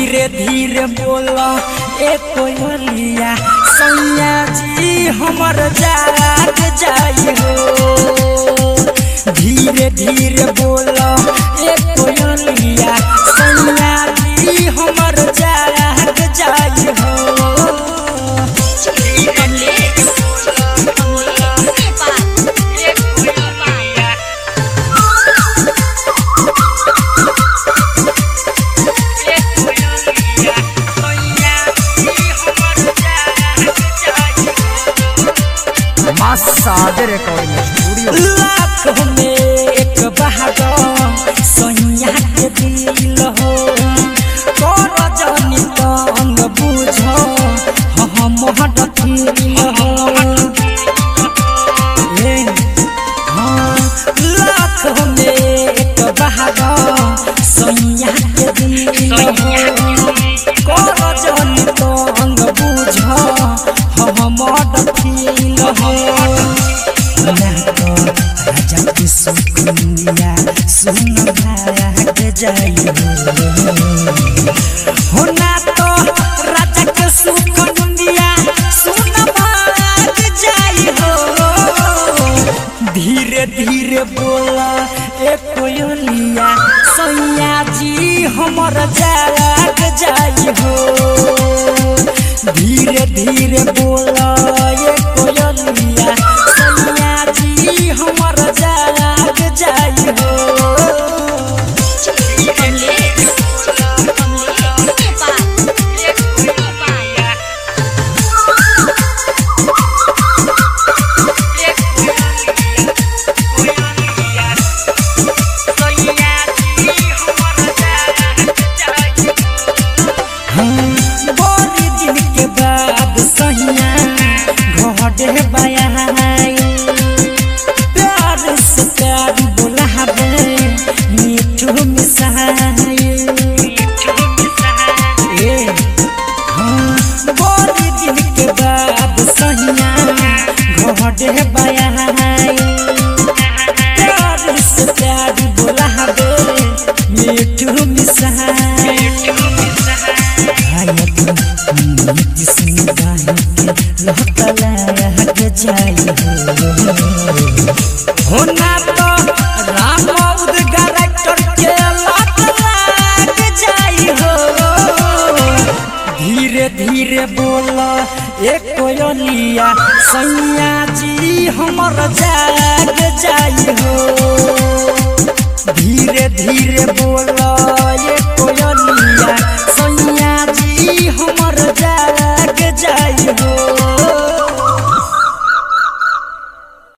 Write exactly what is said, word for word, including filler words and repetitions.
धीरे धीरे बोला ए कोयलिया सैया जी हमर जाग जाई हो। धीरे धीरे बोला ए कोयलिया सैया जी हमर जाग जाई हो। सादर रिकॉर्डिंग स्टूडियो लाख में एक बहादुर सैया के दिल हो कर जानी तंग बुझ हम हटथिल हो। लाख में एक बहादुर सैया के दिल हो कर जानी तंग बुझ हम हटथिल हो। राजा की सुकनिया सुन भाग जाई हो ना तो राजा के सुकनिया सुन भाग जाई हो। धीरे धीरे बोला ए कोयलिया सैया जी हमर जाग जाई हो। धीरे धीरे बोला ए कोयलिया सैया जी हमर जाग जाई हो। बड़ी दिन के बाद सैया घोड़े बयाई प्यार से प्यार बुलावे मीठू मिसाई। बड़ी दिन के बाद सैया घोड़े बयाई प्यार से प्यार बुलावे मीठू मिसाई। हो ना तो राम उदगारेक्टर के लत लाग जाई हो। धीरे धीरे बोला ए कोयलिया सैया जी हमर जाग जाई हो। धीरे धीरे बोला